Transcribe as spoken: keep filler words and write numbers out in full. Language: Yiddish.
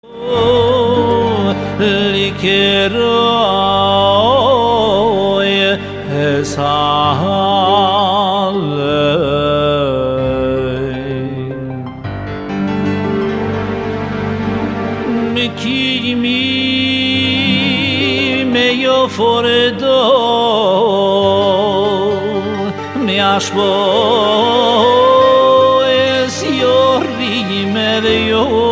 لكروي هسالي مكيمي ميو فردو مياشبو es yorri me de yo